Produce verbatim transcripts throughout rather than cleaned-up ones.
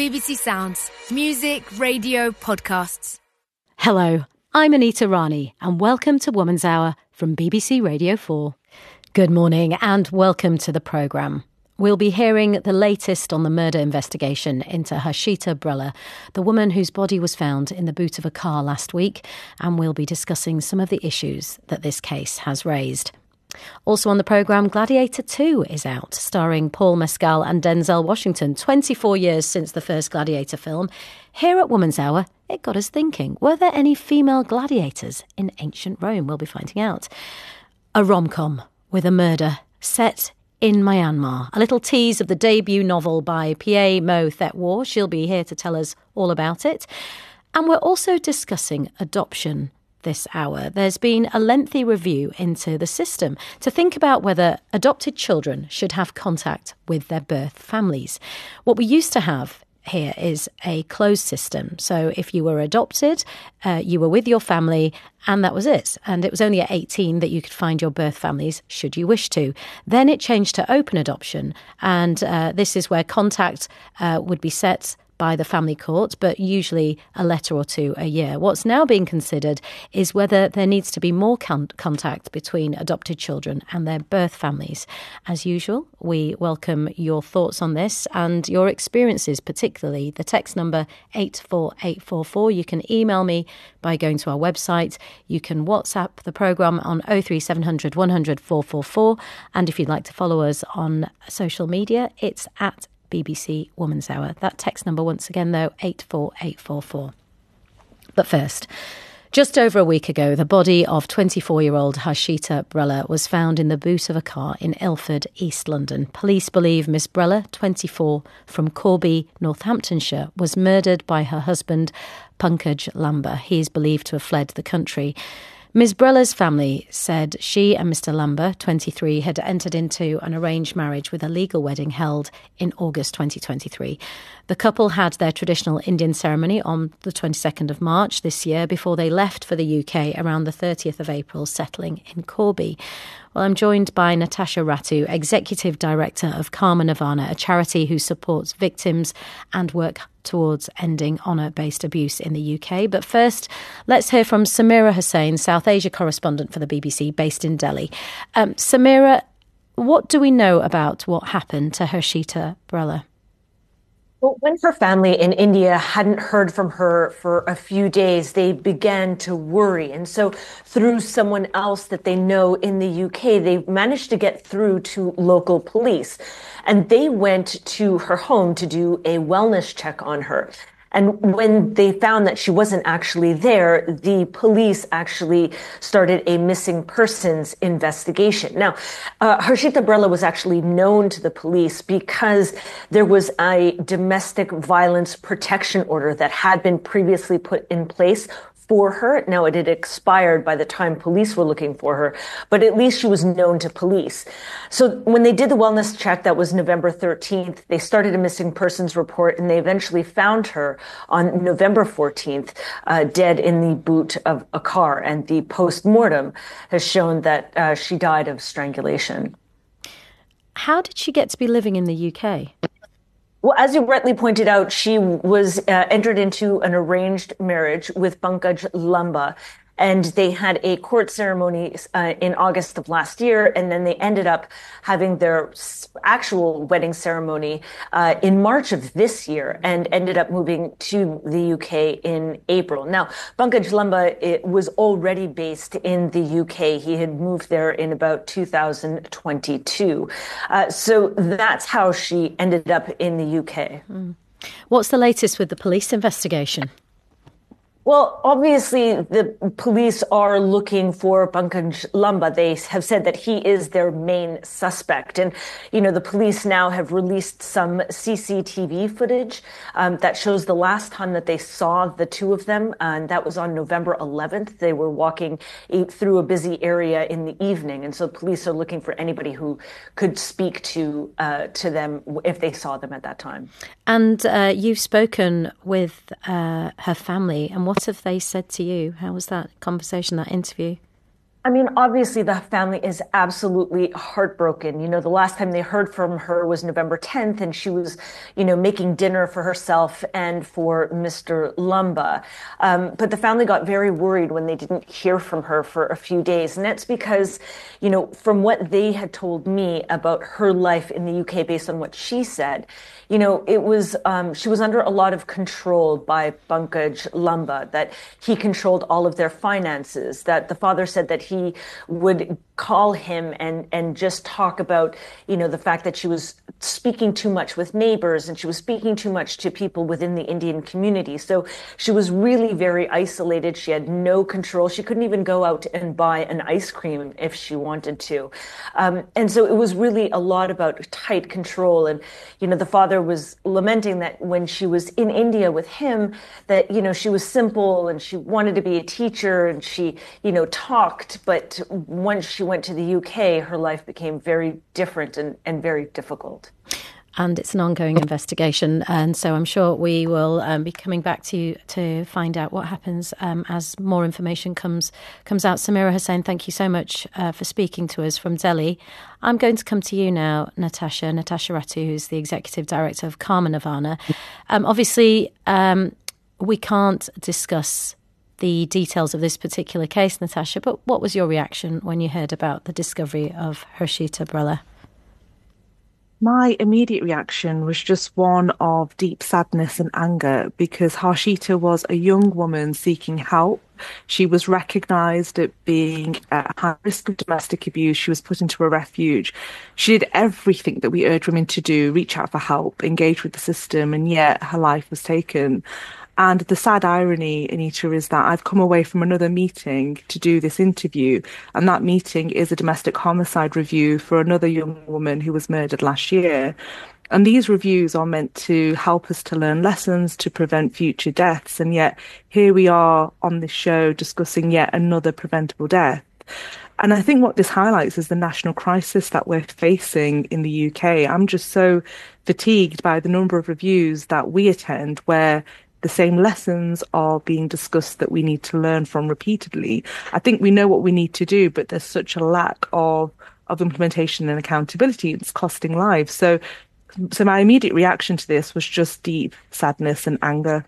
B B C Sounds. Music, radio, podcasts. Hello, I'm Anita Rani and welcome to Woman's Hour from B B C Radio four. Good morning and welcome to the programme. We'll be hearing the latest on the murder investigation into Harshita Brella, the woman whose body was found in the boot of a car last week, and we'll be discussing some of the issues that this case has raised. Also on the programme, Gladiator two is out, starring Paul Mescal and Denzel Washington, twenty-four years since the first Gladiator film. Here at Woman's Hour, it got us thinking, were there any female gladiators in ancient Rome? We'll be finding out. A rom-com with a murder set in Myanmar. A little tease of the debut novel by Pie Mo Thet-War. She'll be here to tell us all about it. And we're also discussing adoption this hour. There's been a lengthy review into the system to think about whether adopted children should have contact with their birth families. What we used to have here is a closed system. So if you were adopted, uh, you were with your family and that was it. And it was only at eighteen that you could find your birth families should you wish to. Then it changed to open adoption. And uh, this is where contact uh, would be set by the family court, but usually a letter or two a year. What's now being considered is whether there needs to be more con- contact between adopted children and their birth families. As usual, we welcome your thoughts on this and your experiences, particularly the text number eight four eight four four. You can email me by going to our website. You can WhatsApp the programme on oh three seven hundred one hundred four four four. And if you'd like to follow us on social media, it's at B B C Woman's Hour. That text number once again, though, eight four eight four four. But first, just over a week ago, the body of twenty-four-year-old Harshita Brella was found in the boot of a car in Ilford, East London. Police believe Miss Brella, twenty-four, from Corby, Northamptonshire, was murdered by her husband, Pankaj Lamba. He is believed to have fled the country. Miss Brella's family said she and Mister Lamba, twenty-three, had entered into an arranged marriage with a legal wedding held in August twenty twenty-three. The couple had their traditional Indian ceremony on the twenty-second of March this year before they left for the U K around the thirtieth of April, settling in Corby. Well, I'm joined by Natasha Ratu, Executive Director of Karma Nirvana, a charity who supports victims and work towards ending honour-based abuse in the U K. But first, let's hear from Samira Hussain, South Asia correspondent for the B B C, based in Delhi. Um, Samira, what do we know about what happened to Harshita Brella? Well, when her family in India hadn't heard from her for a few days, they began to worry. And so through someone else that they know in the U K, they managed to get through to local police. And they went to her home to do a wellness check on her. And when they found that she wasn't actually there, the police actually started a missing persons investigation. Now, uh, Harshita Brella was actually known to the police because there was a domestic violence protection order that had been previously put in place for her. Now, it had expired by the time police were looking for her, but at least she was known to police. So when they did the wellness check, that was November thirteenth, they started a missing persons report, and they eventually found her on November fourteenth, uh, dead in the boot of a car. And the post-mortem has shown that uh, she died of strangulation. How did she get to be living in the U K? Well, as you rightly pointed out, she was uh, entered into an arranged marriage with Pankaj Lamba, and they had a court ceremony uh, in August of last year, and then they ended up having their actual wedding ceremony uh, in March of this year, and ended up moving to the U K in April. Now, Pankaj Lamba it was already based in the U K. He had moved there in about two thousand twenty-two. Uh, so that's how she ended up in the U K. Mm. What's the latest with the police investigation? Well, obviously, the police are looking for Pankaj Lamba. They have said that he is their main suspect. And, you know, the police now have released some C C T V footage um, that shows the last time that they saw the two of them. And that was on November eleventh. They were walking through a busy area in the evening. And so police are looking for anybody who could speak to uh, to them if they saw them at that time. And uh, you've spoken with uh, her family. And what have they said to you? How was that conversation, that interview? I mean, obviously, the family is absolutely heartbroken. You know, the last time they heard from her was November tenth, and she was, you know, making dinner for herself and for Mister Lumba. Um, but the family got very worried when they didn't hear from her for a few days. And that's because, you know, from what they had told me about her life in the U K, based on what she said, you know, it was, um, she was under a lot of control by Pankaj Lumba, that he controlled all of their finances, that the father said that he would call him and, and just talk about, you know, the fact that she was speaking too much with neighbors and she was speaking too much to people within the Indian community. So she was really very isolated. She had no control. She couldn't even go out and buy an ice cream if she wanted to. Um, and so it was really a lot about tight control. And, you know, the father was lamenting that when she was in India with him, that, you know, she was simple and she wanted to be a teacher and she, you know, talked. But once she went to the U K, her life became very different and, and very difficult. And it's an ongoing investigation. And so I'm sure we will um, be coming back to you to find out what happens um, as more information comes comes out. Samira Hussain, thank you so much uh, for speaking to us from Delhi. I'm going to come to you now, Natasha, Natasha Ratu, who's the Executive Director of Karma Nirvana. Um, obviously, um, we can't discuss the details of this particular case, Natasha, but what was your reaction when you heard about the discovery of Harshita Bhalla? My immediate reaction was just one of deep sadness and anger, because Harshita was a young woman seeking help. She was recognised at being at high risk of domestic abuse. She was put into a refuge. She did everything that we urge women to do: reach out for help, engage with the system, and yet her life was taken. And the sad irony, Anita, is that I've come away from another meeting to do this interview, and that meeting is a domestic homicide review for another young woman who was murdered last year. And these reviews are meant to help us to learn lessons to prevent future deaths. And yet here we are on this show discussing yet another preventable death. And I think what this highlights is the national crisis that we're facing in the U K. I'm just so fatigued by the number of reviews that we attend where the same lessons are being discussed that we need to learn from repeatedly. I think we know what we need to do, but there's such a lack of of implementation and accountability. It's costing lives. So, so my immediate reaction to this was just deep sadness and anger.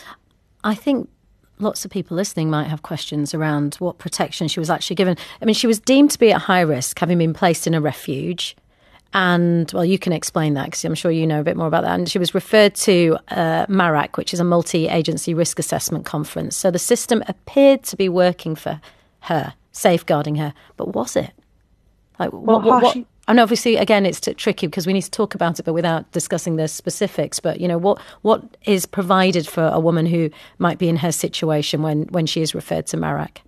I think lots of people listening might have questions around what protection she was actually given. I mean, she was deemed to be at high risk, having been placed in a refuge. And, well, you can explain that because I'm sure you know a bit more about that. And she was referred to uh, MARAC, which is a multi-agency risk assessment conference. So the system appeared to be working for her, safeguarding her. But was it? Like, well, what, what, what, and obviously, again, it's t- tricky because we need to talk about it, but without discussing the specifics. But, you know, what what is provided for a woman who might be in her situation when, when she is referred to MARAC?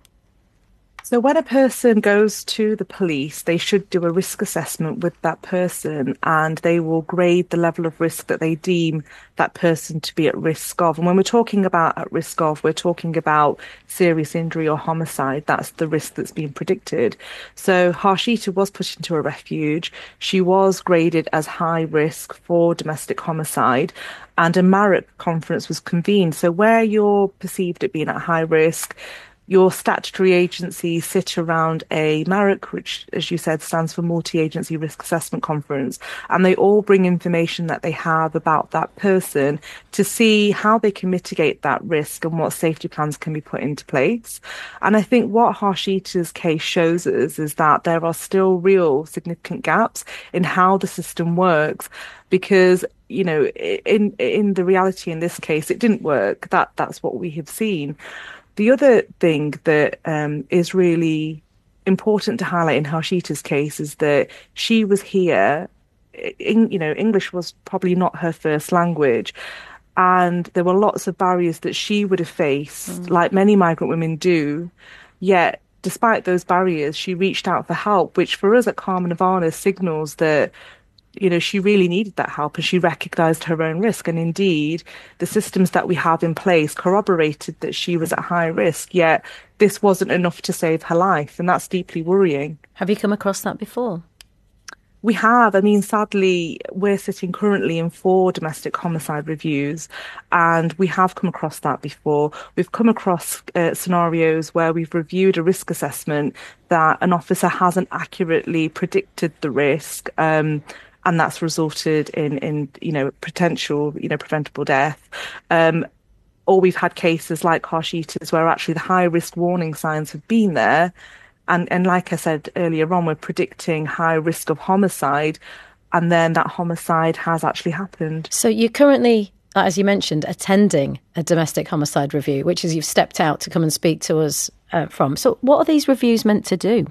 So when a person goes to the police, they should do a risk assessment with that person, and they will grade the level of risk that they deem that person to be at risk of. And when we're talking about at risk of, we're talking about serious injury or homicide. That's the risk that's being predicted. So Harshita was put into a refuge. She was graded as high risk for domestic homicide, and a MARAC conference was convened. So where you're perceived at being at high risk, your statutory agencies sit around a MARAC, which, as you said, stands for Multi-Agency Risk Assessment Conference, and they all bring information that they have about that person to see how they can mitigate that risk and what safety plans can be put into place. And I think what Harshita's case shows us is that there are still real significant gaps in how the system works, because, you know, in in the reality in this case, it didn't work. That that's what we have seen. The other thing that um, is really important to highlight in Harshita's case is that she was here, in, you know, English was probably not her first language, and there were lots of barriers that she would have faced, mm. like many migrant women do, yet despite those barriers, she reached out for help, which for us at Karma Nirvana signals that, you know, she really needed that help and she recognised her own risk. And indeed, the systems that we have in place corroborated that she was at high risk, yet this wasn't enough to save her life. And that's deeply worrying. Have you come across that before? We have. I mean, sadly, we're sitting currently in four domestic homicide reviews, and we have come across that before. We've come across uh, scenarios where we've reviewed a risk assessment that an officer hasn't accurately predicted the risk, um, and that's resulted in, in, you know, potential, you know, preventable death. Um, or we've had cases like Harsh Eaters where actually the high risk warning signs have been there. And and like I said earlier on, we're predicting high risk of homicide, and then that homicide has actually happened. So you're currently, as you mentioned, attending a domestic homicide review, which is you've stepped out to come and speak to us uh, from. So what are these reviews meant to do?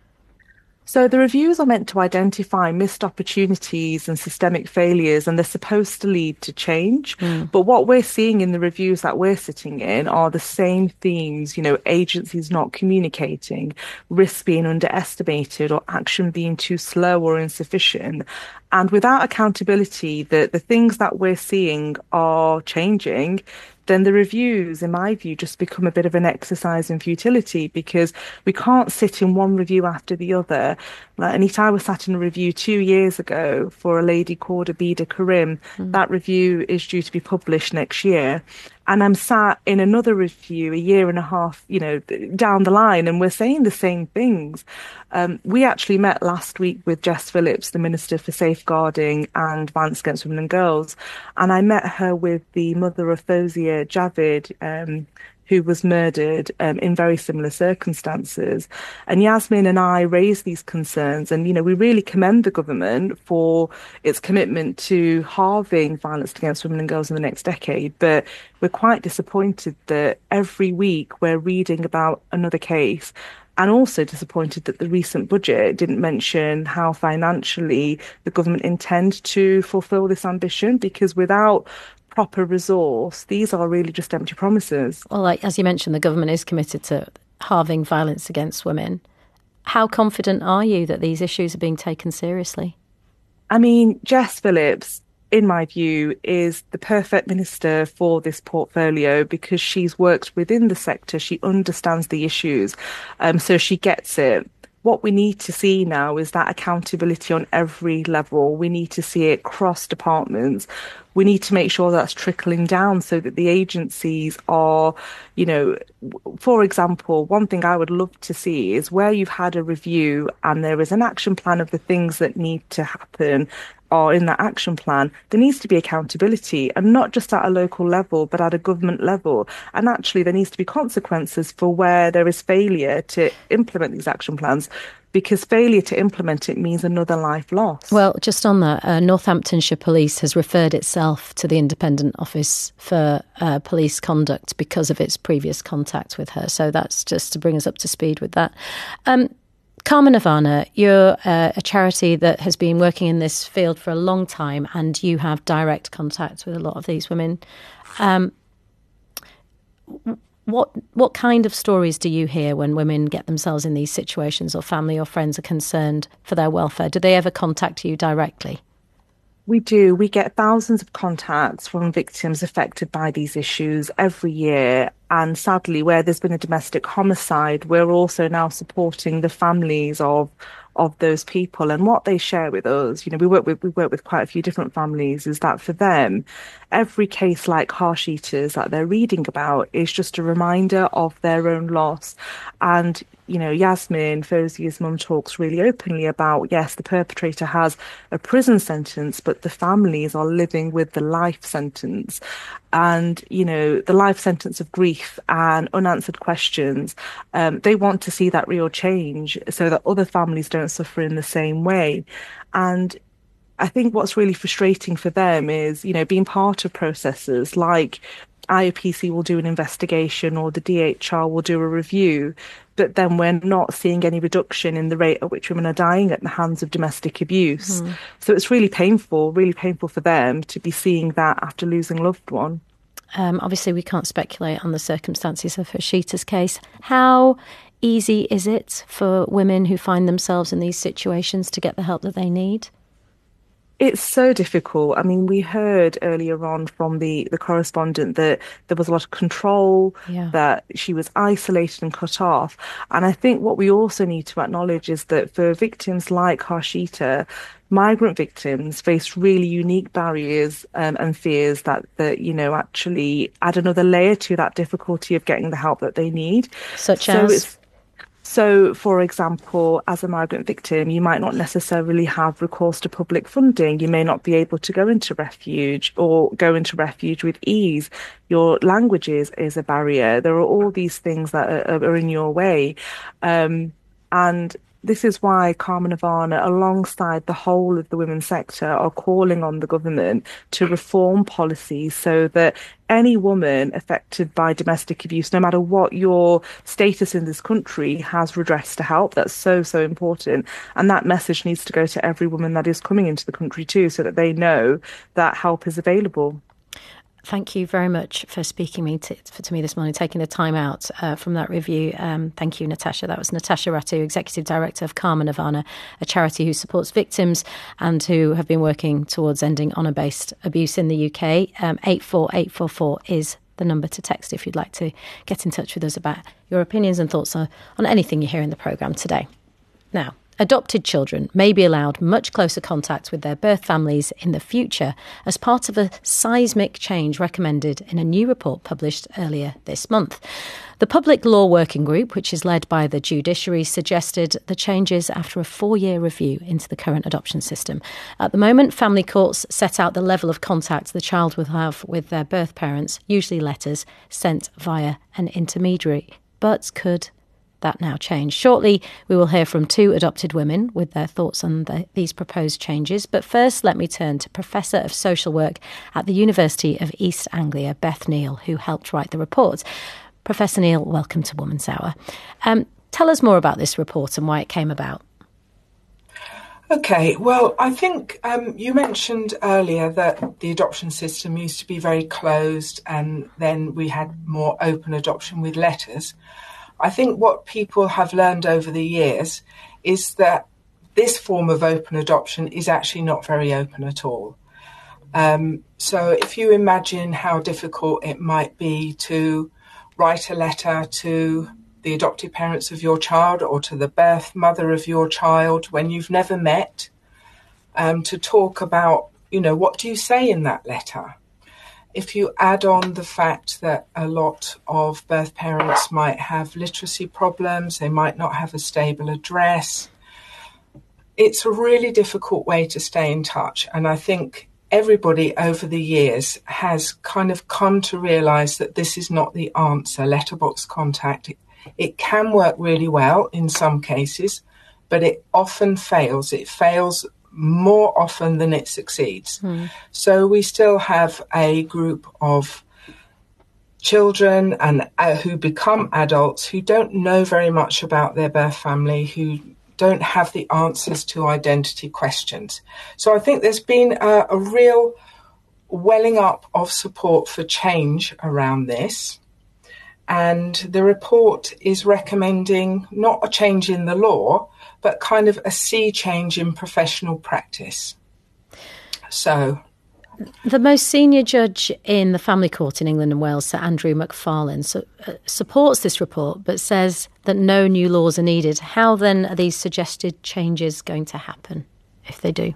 So the reviews are meant to identify missed opportunities and systemic failures, and they're supposed to lead to change. Mm. But what we're seeing in the reviews that we're sitting in are the same themes, you know, agencies not communicating, risk being underestimated, or action being too slow or insufficient. And without accountability, the, the things that we're seeing are changing, then the reviews, in my view, just become a bit of an exercise in futility, because we can't sit in one review after the other. Like, Anita, I was sat in a review two years ago for a lady called Abida Karim. Mm. That review is due to be published next year. And I'm sat in another review a year and a half, you know, down the line, and we're saying the same things. Um, we actually met last week with Jess Phillips, the Minister for Safeguarding and Violence Against Women and Girls. And I met her with the mother of Fozia Javid, um, who was murdered um, in very similar circumstances. And Yasmin and I raised these concerns, and, you know, we really commend the government for its commitment to halving violence against women and girls in the next decade. But we're quite disappointed that every week we're reading about another case, and also disappointed that the recent budget didn't mention how financially the government intend to fulfil this ambition, because without proper resource, these are really just empty promises. Well, like, as you mentioned, the government is committed to halving violence against women. How confident are you that these issues are being taken seriously? I mean, Jess Phillips, in my view, is the perfect minister for this portfolio, because she's worked within the sector. She understands the issues, um, so she gets it. What we need to see now is that accountability on every level. We need to see it cross departments. We need to make sure that's trickling down so that the agencies are, you know, for example, one thing I would love to see is where you've had a review and there is an action plan of the things that need to happen are in that action plan, there needs to be accountability, and not just at a local level, but at a government level. And actually, there needs to be consequences for where there is failure to implement these action plans, because failure to implement it means another life lost. Well, just on that, uh, Northamptonshire Police has referred itself to the Independent Office for uh, Police Conduct because of its previous contact with her. So that's just to bring us up to speed with that. Um, Karma Nirvana, you're uh, a charity that has been working in this field for a long time, and you have direct contact with a lot of these women. Um, what what kind of stories do you hear when women get themselves in these situations, or family or friends are concerned for their welfare? Do they ever contact you directly? We do. We get thousands of contacts from victims affected by these issues every year. And sadly, where there's been a domestic homicide, we're also now supporting the families of of those people. And what they share with us, you know, we work with we work with quite a few different families, is that for them, every case like Harsh Eaters that they're reading about is just a reminder of their own loss. And, you know, Yasmin, Fozia's mum, talks really openly about, yes, the perpetrator has a prison sentence, but the families are living with the life sentence. And, you know, the life sentence of grief and unanswered questions, um, they want to see that real change so that other families don't suffer in the same way. And I think what's really frustrating for them is, you know, being part of processes like I O P C will do an investigation or the D H R will do a review, but then we're not seeing any reduction in the rate at which women are dying at the hands of domestic abuse. Mm. So it's really painful, really painful for them to be seeing that after losing a loved one. Um, obviously, we can't speculate on the circumstances of Harshita's case. How easy is it for women who find themselves in these situations to get the help that they need? It's so difficult. I mean, we heard earlier on from the, the correspondent that there was a lot of control, Yeah. that she was isolated and cut off. And I think what we also need to acknowledge is that for victims like Harshita, migrant victims face really unique barriers um, and fears that, that, you know, actually add another layer to that difficulty of getting the help that they need. Such so as? It's, So, for example, as a migrant victim, you might not necessarily have recourse to public funding. You may not be able to go into refuge or go into refuge with ease. Your language is, is a barrier. There are all these things that are, are in your way. Um, and this is why Karma Nirvana, alongside the whole of the women's sector, are calling on the government to reform policies so that any woman affected by domestic abuse, no matter what your status in this country, has redress to help. That's so, so important. And that message needs to go to every woman that is coming into the country too, so that they know that help is available. Thank you very much for speaking me to, to me this morning, taking the time out uh, from that review. Um, thank you, Natasha. That was Natasha Ratu, Executive Director of Karma Nirvana, a charity who supports victims and who have been working towards ending honour-based abuse in the U K. Um, eight four eight four four is the number to text if you'd like to get in touch with us about your opinions and thoughts on, on anything you hear in the programme today. Now, adopted children may be allowed much closer contact with their birth families in the future as part of a seismic change recommended in a new report published earlier this month. The Public Law Working Group, which is led by the judiciary, suggested the changes after a four-year review into the current adoption system. At the moment, family courts set out the level of contact the child will have with their birth parents, usually letters sent via an intermediary. But could that now change? Shortly, we will hear from two adopted women with their thoughts on the, these proposed changes. But first, let me turn to Professor of Social Work at the University of East Anglia, Beth Neal, who helped write the report. Professor Neal, welcome to Woman's Hour. Um, tell us more about this report and why it came about. Okay, well, I think um, you mentioned earlier that the adoption system used to be very closed and then we had more open adoption with letters. I think what people have learned over the years is that this form of open adoption is actually not very open at all. Um, so if you imagine how difficult it might be to write a letter to the adoptive parents of your child or to the birth mother of your child when you've never met, um, to talk about, you know, what do you say in that letter? If you add on the fact that a lot of birth parents might have literacy problems, they might not have a stable address, it's a really difficult way to stay in touch. And I think everybody over the years has kind of come to realise that this is not the answer, letterbox contact. It, it can work really well in some cases, but it often fails. It fails more often than it succeeds. Mm. So we still have a group of children and uh, who become adults who don't know very much about their birth family, who don't have the answers to identity questions. So I think there's been a, a real welling up of support for change around this. And the report is recommending not a change in the law, but kind of a sea change in professional practice. So, the most senior judge in the family court in England and Wales, Sir Andrew McFarlane, so, uh, supports this report but says that no new laws are needed. How then are these suggested changes going to happen, if they do?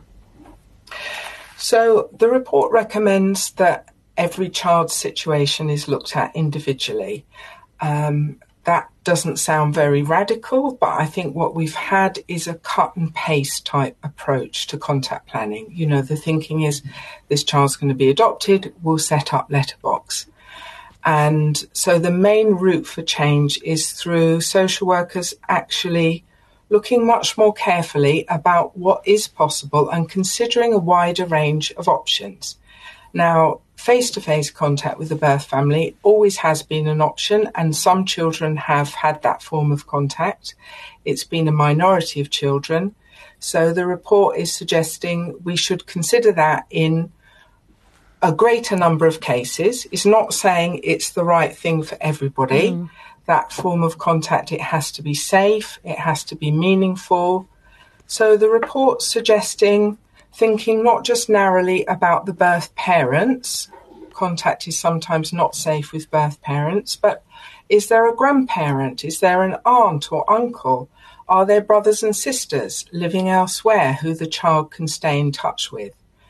So the report recommends that every child's situation is looked at individually. Um, that doesn't sound very radical, but I think what we've had is a cut and paste type approach to contact planning. You know, the thinking is this child's going to be adopted, we'll set up letterbox. And so the main route for change is through social workers actually looking much more carefully about what is possible and considering a wider range of options. Now, face-to-face contact with the birth family always has been an option, and some children have had that form of contact. It's been a minority of children. So the report is suggesting we should consider that in a greater number of cases. It's not saying it's the right thing for everybody. Mm. That form of contact, it has to be safe, it has to be meaningful. So the report's suggesting thinking not just narrowly about the birth parents. Contact is sometimes not safe with birth parents, but is there a grandparent? Is there an aunt or uncle? Are there brothers and sisters living elsewhere who the child can stay in touch with?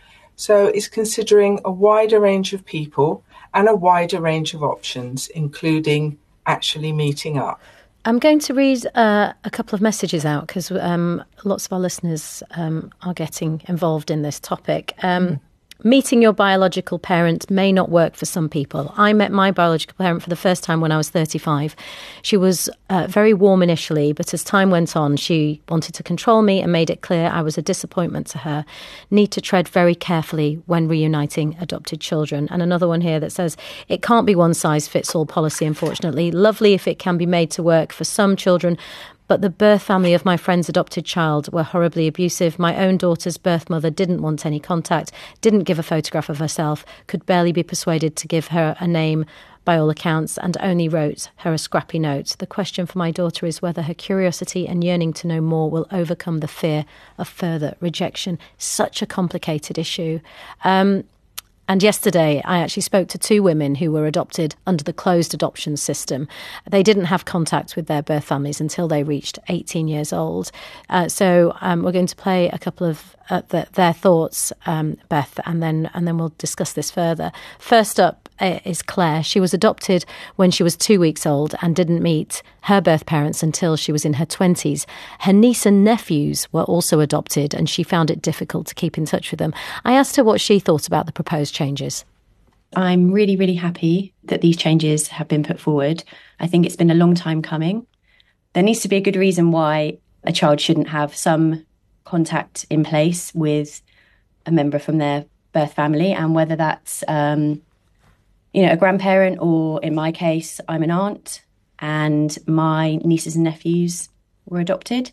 So it's considering a wider range of people and a wider range of options, including actually meeting up. I'm going to read uh, a couple of messages out because um, lots of our listeners um, are getting involved in this topic. Um, mm. Meeting your biological parent may not work for some people. I met my biological parent for the first time when I was thirty-five. She was uh, very warm initially, but as time went on, she wanted to control me and made it clear I was a disappointment to her. Need to tread very carefully when reuniting adopted children. And another one here that says, it can't be one size fits all policy, unfortunately. Lovely if it can be made to work for some children, but the birth family of my friend's adopted child were horribly abusive. My own daughter's birth mother didn't want any contact, didn't give a photograph of herself, could barely be persuaded to give her a name by all accounts, and only wrote her a scrappy note. The question for my daughter is whether her curiosity and yearning to know more will overcome the fear of further rejection. Such a complicated issue. Um, And yesterday, I actually spoke to two women who were adopted under the closed adoption system. They didn't have contact with their birth families until they reached eighteen years old. Uh, so um, we're going to play a couple of uh, the, their thoughts, um, Beth, and then and then we'll discuss this further. First up uh, is Claire. She was adopted when she was two weeks old and didn't meet her birth parents until she was in her twenties. Her niece and nephews were also adopted, and she found it difficult to keep in touch with them. I asked her what she thought about the proposed changes. I'm really, really happy that these changes have been put forward. I think it's been a long time coming. There needs to be a good reason why a child shouldn't have some contact in place with a member from their birth family, and whether that's, um, you know, a grandparent, or in my case, I'm an aunt, and my nieces and nephews were adopted.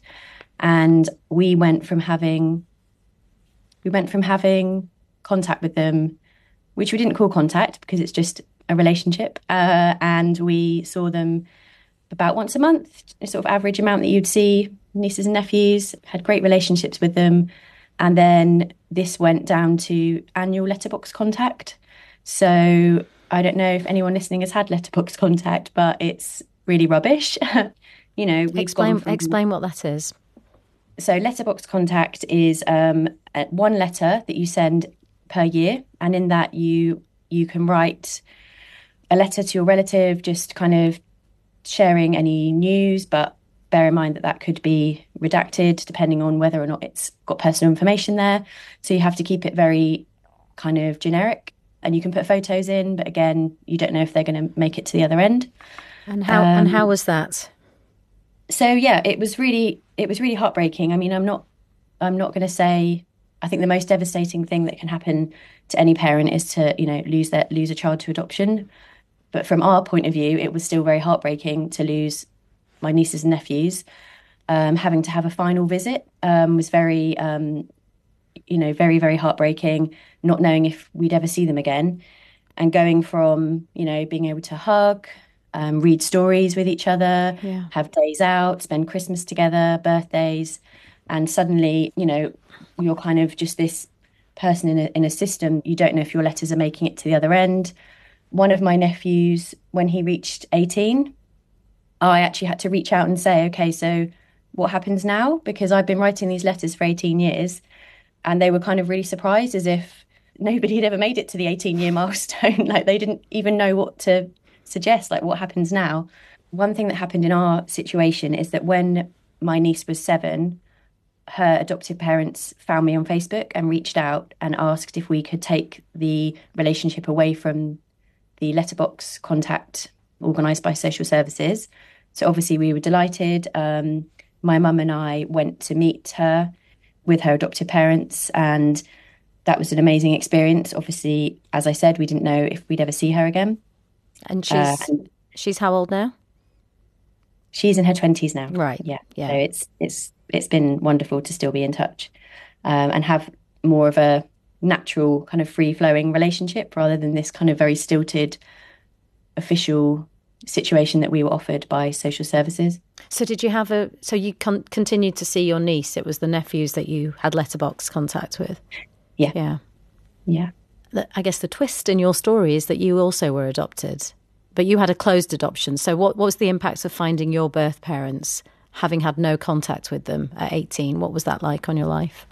And we went from having, we went from having contact with them, which we didn't call contact because it's just a relationship. Uh, and we saw them about once a month, a sort of average amount that you'd see nieces and nephews, had great relationships with them. And then this went down to annual letterbox contact. So I don't know if anyone listening has had letterbox contact, but it's really rubbish. you know, we've explain, from, explain what that is. So letterbox contact is um, one letter that you send per year, and in that you you can write a letter to your relative, just kind of sharing any news, but bear in mind that that could be redacted depending on whether or not it's got personal information there. So you have to keep it very kind of generic, and you can put photos in, but again, you don't know if they're going to make it to the other end. And how um, and how was that? So yeah, it was really it was really heartbreaking. I mean, I'm not I'm not going to say. I think the most devastating thing that can happen to any parent is to, you know, lose their lose a child to adoption. But from our point of view, it was still very heartbreaking to lose my nieces and nephews. Um, having to have a final visit um, was very, um, you know, very, very heartbreaking, not knowing if we'd ever see them again. And going from, you know, being able to hug, um, read stories with each other, yeah. have days out, spend Christmas together, birthdays, and suddenly, you know, you're kind of just this person in a, in a system. You don't know if your letters are making it to the other end. One of my nephews, when he reached eighteen, I actually had to reach out and say, okay, so what happens now? Because I've been writing these letters for eighteen years, and they were kind of really surprised, as if nobody had ever made it to the eighteen-year milestone. Like, they didn't even know what to suggest, like, what happens now? One thing that happened in our situation is that when my niece was seven, her adoptive parents found me on Facebook and reached out and asked if we could take the relationship away from the letterbox contact organised by social services. So obviously we were delighted. Um, my mum and I went to meet her with her adoptive parents, and that was an amazing experience. Obviously, as I said, we didn't know if we'd ever see her again. And she's uh, and she's how old now? She's in her twenties now. Right. Yeah. Yeah. So it's it's it's been wonderful to still be in touch um, and have more of a natural kind of free flowing relationship rather than this kind of very stilted official situation that we were offered by social services. So did you have a, so you con- continued to see your niece? It was the nephews that you had letterbox contact with? Yeah. Yeah. Yeah. I guess the twist in your story is that you also were adopted, but you had a closed adoption. So what, what was the impact of finding your birth parents, having had no contact with them at eighteen? What was that like on your life?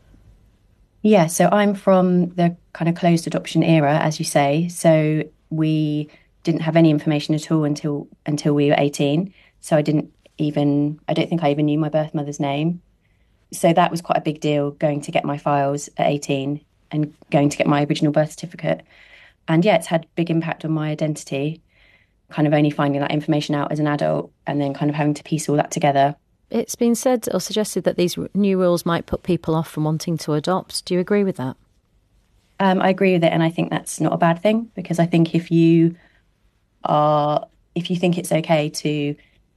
Yeah, so I'm from the kind of closed adoption era, as you say. So we didn't have any information at all until until we were eighteen. So I didn't even, I don't think I even knew my birth mother's name. So that was quite a big deal, going to get my files at eighteen and going to get my original birth certificate. And yeah, it's had big impact on my identity, kind of only finding that information out as an adult and then kind of having to piece all that together. It's been said or suggested that these new rules might put people off from wanting to adopt. Do you agree with that? Um, I agree with it, and I think that's not a bad thing, because I think if you are, if you think it's okay to,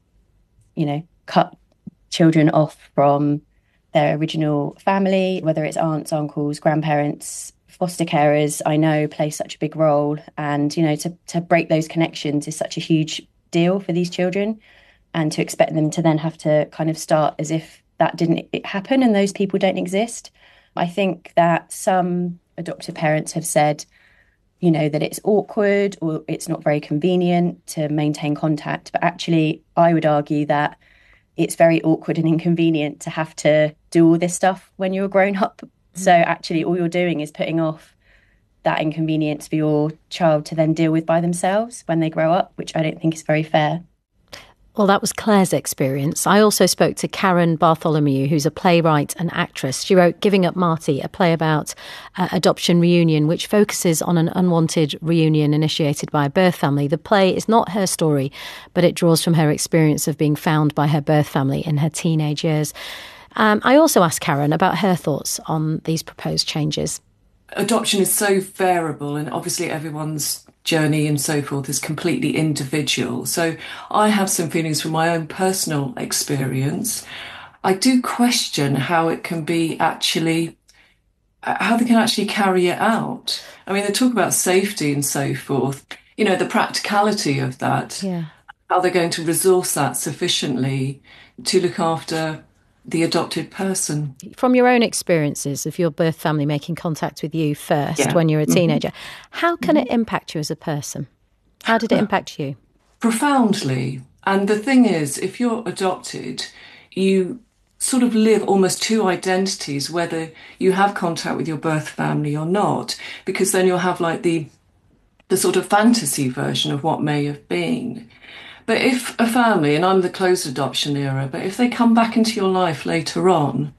you know, cut children off from their original family, whether it's aunts, uncles, grandparents, foster carers, I know play such a big role. And, you know, to, to break those connections is such a huge deal for these children, and to expect them to then have to kind of start as if that didn't happen and those people don't exist. I think that some adoptive parents have said, you know, that it's awkward or it's not very convenient to maintain contact. But actually, I would argue that it's very awkward and inconvenient to have to do all this stuff when you're grown up. Mm-hmm. So actually, all you're doing is putting off that inconvenience for your child to then deal with by themselves when they grow up, which I don't think is very fair. Well, that was Claire's experience. I also spoke to Karen Bartholomew, who's a playwright and actress. She wrote Giving Up Marty, a play about uh, adoption reunion, which focuses on an unwanted reunion initiated by a birth family. The play is not her story, but it draws from her experience of being found by her birth family in her teenage years. Um, I also asked Karen about her thoughts on these proposed changes. Adoption is so variable, and obviously everyone's journey and so forth is completely individual. So I have some feelings from my own personal experience. I do question how it can be actually, how they can actually carry it out. I mean, they talk about safety and so forth, you know, the practicality of that, yeah. How they're going to resource that sufficiently to look after the adopted person. From your own experiences of your birth family making contact with you first yeah. when you're a teenager, mm-hmm. how can mm-hmm. it impact you as a person? How did it impact you? Profoundly. And the thing is, if you're adopted, you sort of live almost two identities, whether you have contact with your birth family or not, because then you'll have like the the sort of fantasy version of what may have been. But if a family, and I'm the closed adoption era, but if they come back into your life later on,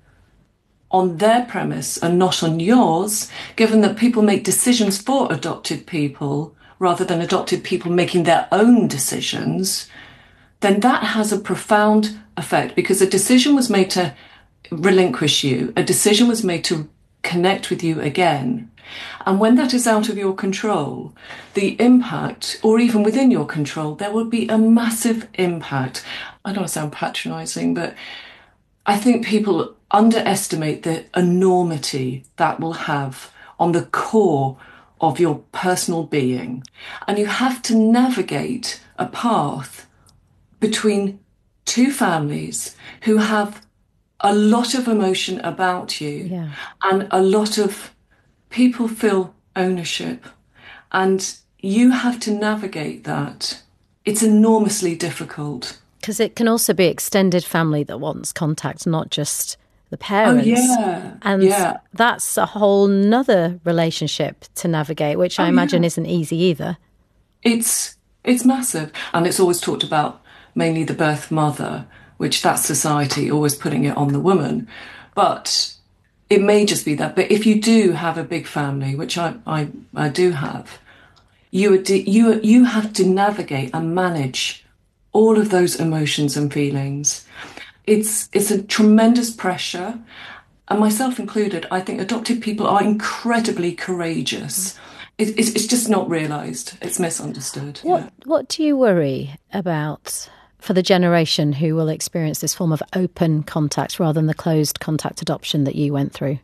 on their premise and not on yours, given that people make decisions for adopted people rather than adopted people making their own decisions, then that has a profound effect, because a decision was made to relinquish you, a decision was made to connect with you again. And when that is out of your control, the impact, or even within your control, there will be a massive impact. I don't want to sound patronising, but I think people underestimate the enormity that will have on the core of your personal being. And you have to navigate a path between two families who have a lot of emotion about you yeah. and a lot of people feel ownership, and you have to navigate that. It's enormously difficult. Because it can also be extended family that wants contact, not just the parents. Oh, yeah. And yeah. that's a whole nother relationship to navigate, which I oh, imagine yeah. isn't easy either. It's it's massive. And it's always talked about mainly the birth mother, which that society always putting it on the woman. But it may just be that. But if you do have a big family, which I, I, I do have, you, you, you have to navigate and manage all of those emotions and feelings. It's, it's a tremendous pressure. And myself included, I think adopted people are incredibly courageous. It, it's, it's just not realised. It's misunderstood. What, yeah. what do you worry about for the generation who will experience this form of open contact rather than the closed contact adoption that you went through?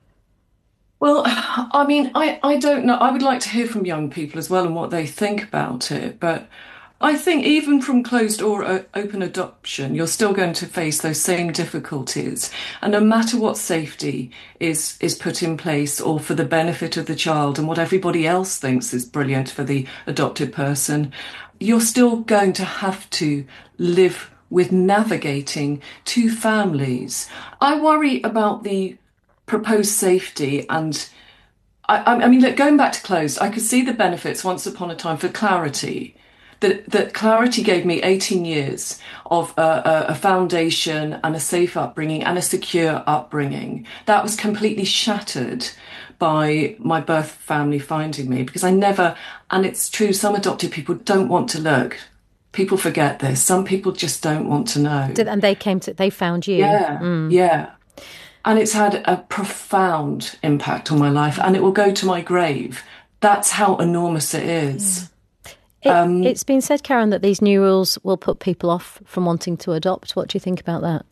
Well, I mean, I, I don't know. I would like to hear from young people as well and what they think about it. But I think even from closed or open adoption, you're still going to face those same difficulties. And no matter what safety is is put in place or for the benefit of the child and what everybody else thinks is brilliant for the adopted person, you're still going to have to live with navigating two families. I worry about the proposed safety and I, I mean, look, going back to closed, I could see the benefits once upon a time for Clarity. That, that Clarity gave me eighteen years of a, a foundation and a safe upbringing and a secure upbringing. That was completely shattered by my birth family finding me because I never, and it's true, some adopted people don't want to look. People forget this. Some people just don't want to know. Did, and they came to, they found you. Yeah, mm. yeah. And it's had a profound impact on my life and it will go to my grave. That's how enormous it is. Yeah. It, um, it's been said, Karen, that these new rules will put people off from wanting to adopt. What do you think about that?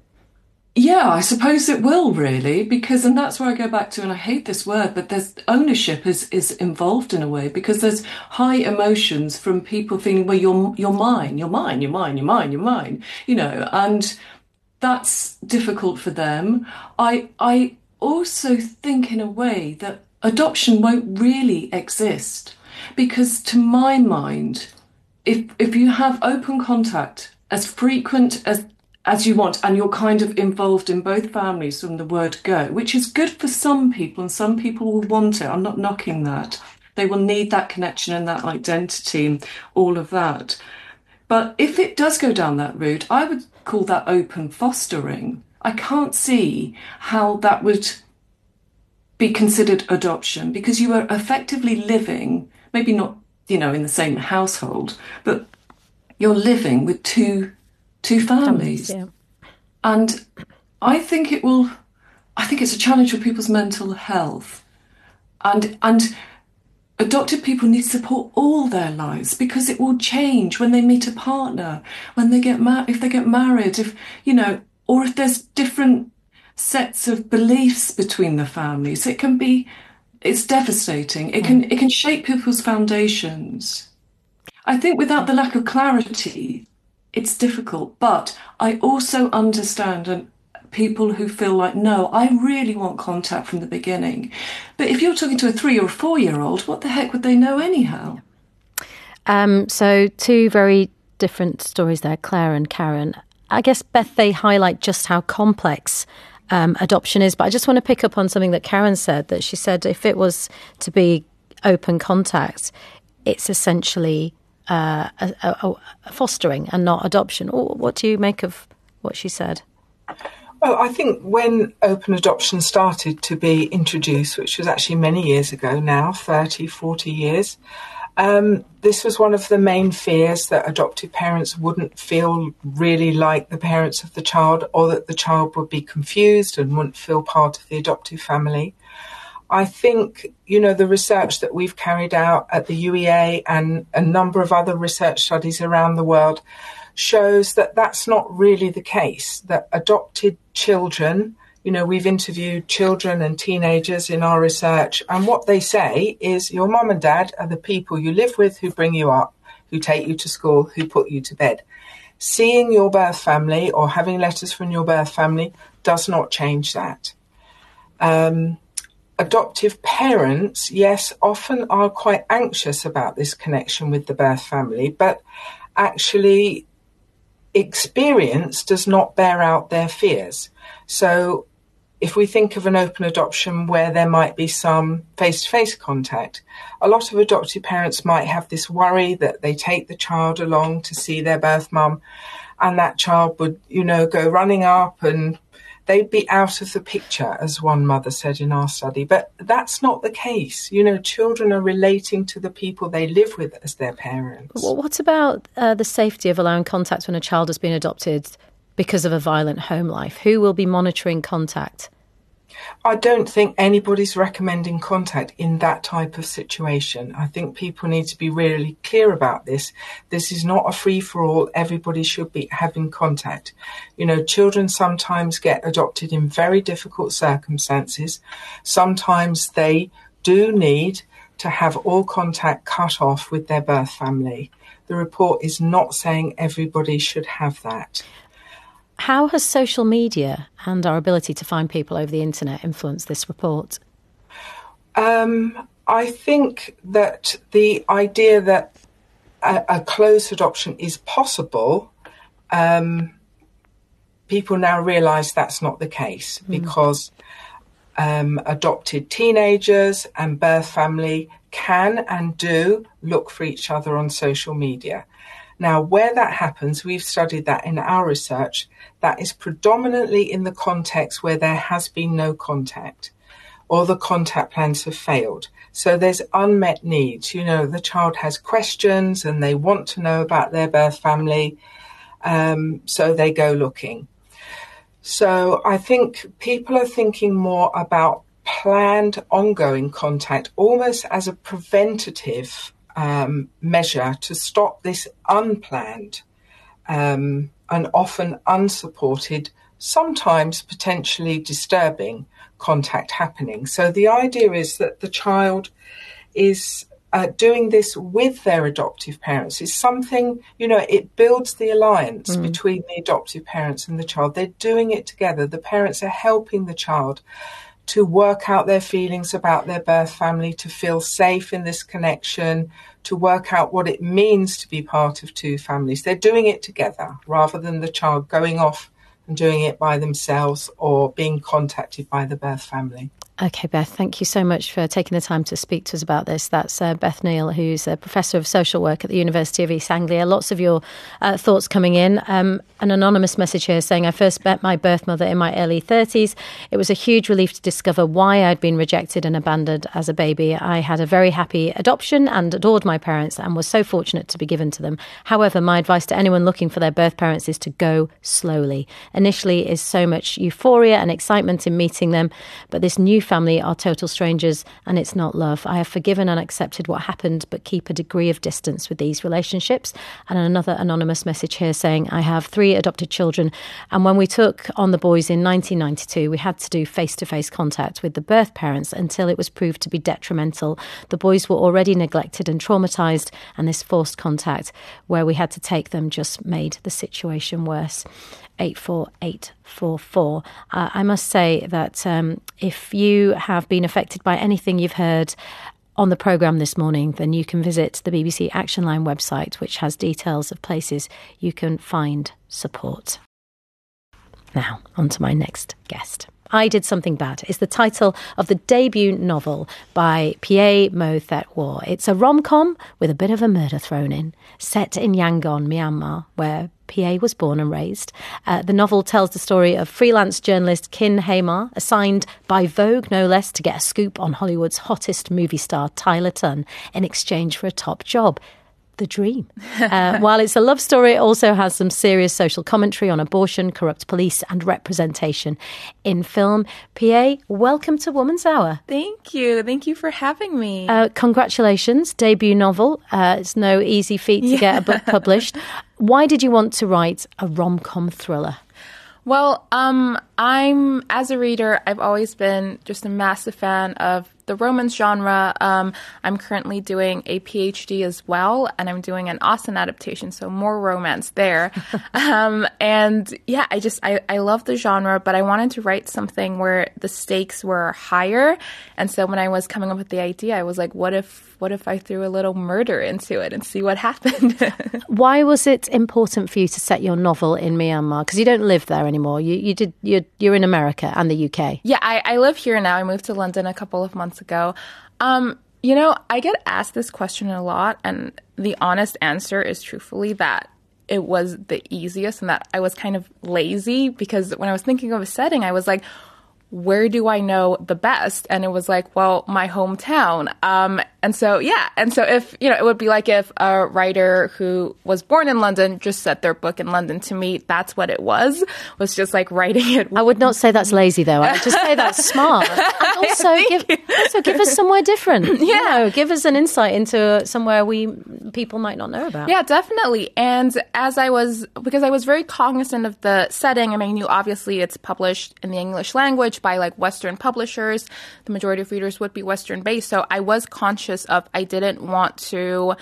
Yeah, I suppose it will really, because, and that's where I go back to, and I hate this word, but there's ownership is, is involved in a way because there's high emotions from people feeling, well, you're, you're mine, you're mine, you're mine, you're mine, you're mine, you know, and that's difficult for them. I I also think in a way that adoption won't really exist because to my mind, if if you have open contact as frequent as as you want and you're kind of involved in both families from the word go, which is good for some people and some people will want it. I'm not knocking that. They will need that connection and that identity and all of that. But if it does go down that route, I would call that open fostering. I can't see how that would be considered adoption because you are effectively living, maybe not, you know, in the same household, but you're living with two two families. Yeah. And I think it will, I think it's a challenge for people's mental health. And and adopted people need support all their lives because it will change when they meet a partner, when they get married, if they get married, if, you know, or if there's different sets of beliefs between the families. It can be, it's devastating. It can, it can shake people's foundations. I think without the lack of clarity, it's difficult, but I also understand and people who feel like, no, I really want contact from the beginning. But if you're talking to a three or a four-year-old, what the heck would they know anyhow? Um, so two very different stories there, Claire and Karen. I guess, Beth, they highlight just how complex um, adoption is. But I just want to pick up on something that Karen said, that she said if it was to be open contact, it's essentially uh, a, a, a fostering and not adoption. What do you make of what she said? Well, I think when open adoption started to be introduced, which was actually many years ago now, thirty, forty years, um, this was one of the main fears, that adoptive parents wouldn't feel really like the parents of the child, or that the child would be confused and wouldn't feel part of the adoptive family. I think, you know, the research that we've carried out at the U E A and a number of other research studies around the world shows that that's not really the case, that adopted children, you know, we've interviewed children and teenagers in our research, and what they say is your mum and dad are the people you live with who bring you up, who take you to school, who put you to bed. Seeing your birth family or having letters from your birth family does not change that. Um, adoptive parents, yes, often are quite anxious about this connection with the birth family, but actually experience does not bear out their fears. So if we think of an open adoption where there might be some face-to-face contact, a lot of adoptive parents might have this worry that they take the child along to see their birth mum and that child would, you know, go running up and they'd be out of the picture, as one mother said in our study. But that's not the case. You know, children are relating to the people they live with as their parents. Well, what about uh, the safety of allowing contact when a child has been adopted because of a violent home life? Who will be monitoring contact? I don't think anybody's recommending contact in that type of situation. I think people need to be really clear about this. This is not a free-for-all. Everybody should be having contact. You know, children sometimes get adopted in very difficult circumstances. Sometimes they do need to have all contact cut off with their birth family. The report is not saying everybody should have that. How has social media and our ability to find people over the internet influenced this report? Um, I think that the idea that a, a closed adoption is possible, um, people now realise that's not the case mm. because um, adopted teenagers and birth family can and do look for each other on social media. Now, where that happens, we've studied that in our research, that is predominantly in the context where there has been no contact or the contact plans have failed. So there's unmet needs. You know, the child has questions and they want to know about their birth family, um, so they go looking. So I think people are thinking more about planned ongoing contact almost as a preventative um, measure to stop this unplanned um, and often unsupported, sometimes potentially disturbing contact happening. So the idea is that the child is uh, doing this with their adoptive parents. It's something, you know, it builds the alliance mm. between the adoptive parents and the child. They're doing it together. The parents are helping the child to work out their feelings about their birth family, to feel safe in this connection, to work out what it means to be part of two families. They're doing it together rather than the child going off and doing it by themselves or being contacted by the birth family. Okay, Beth, thank you so much for taking the time to speak to us about this. That's uh, Beth Neal, who's a Professor of Social Work at the University of East Anglia. Lots of your uh, thoughts coming in. Um, an anonymous message here saying, I first met my birth mother in my early thirties. It was a huge relief to discover why I'd been rejected and abandoned as a baby. I had a very happy adoption and adored my parents and was so fortunate to be given to them. However, my advice to anyone looking for their birth parents is to go slowly. Initially is so much euphoria and excitement in meeting them, but this new family are total strangers and it's not love. I have forgiven and accepted what happened, but keep a degree of distance with these relationships. And another anonymous message here saying, I have three adopted children, and when we took on the boys in nineteen ninety-two, we had to do face-to-face contact with the birth parents until it was proved to be detrimental. The boys were already neglected and traumatised, and this forced contact where we had to take them just made the situation worse. eight four eight four four. Uh, I must say that um, if you have been affected by anything you've heard on the programme this morning, then you can visit the B B C Action Line website, which has details of places you can find support. Now, on to my next guest. I Did Something Bad is the title of the debut novel by Piye Mo Thet-War. It's a rom-com with a bit of a murder thrown in, set in Yangon, Myanmar, where Piye was born and raised. Uh, the novel tells the story of freelance journalist Kin Hamar, assigned by Vogue, no less, to get a scoop on Hollywood's hottest movie star Tyler Tunn in exchange for a top job. The dream. Uh, while it's a love story, it also has some serious social commentary on abortion, corrupt police and representation in film. Piye, welcome to Woman's Hour. Thank you. Thank you for having me. Uh, congratulations. Debut novel. Uh, it's no easy feat to yeah. get a book published. Why did you want to write a rom-com thriller? Well, um, I'm, as a reader, I've always been just a massive fan of the romance genre. Um, I'm currently doing a PhD as well, and I'm doing an Austen adaptation, so more romance there. um, and yeah, I just, I, I love the genre, but I wanted to write something where the stakes were higher. And so when I was coming up with the idea, I was like, what if, what if I threw a little murder into it and see what happened? Why was it important for you to set your novel in Myanmar? Because you don't live there anymore. You, you did, you're, you're in America and the U K. Yeah, I, I live here now. I moved to London a couple of months ago. Um, you know, I get asked this question a lot, and the honest answer is truthfully that it was the easiest and that I was kind of lazy, because when I was thinking of a setting, I was like, where do I know the best? And it was like, well, my hometown. Um, and so, yeah. And so if, you know, it would be like if a writer who was born in London just set their book in London. To me, that's what it was, was just like writing it. I would not say that's lazy, though. I would just say that's smart. And also give, also give us somewhere different. Yeah. You know, give us an insight into somewhere we, people might not know about. Yeah, definitely. And as I was, because I was very cognizant of the setting, I mean, you obviously it's published in the English language, published by like Western publishers. The majority of readers would be Western based. So I was conscious of, I didn't want to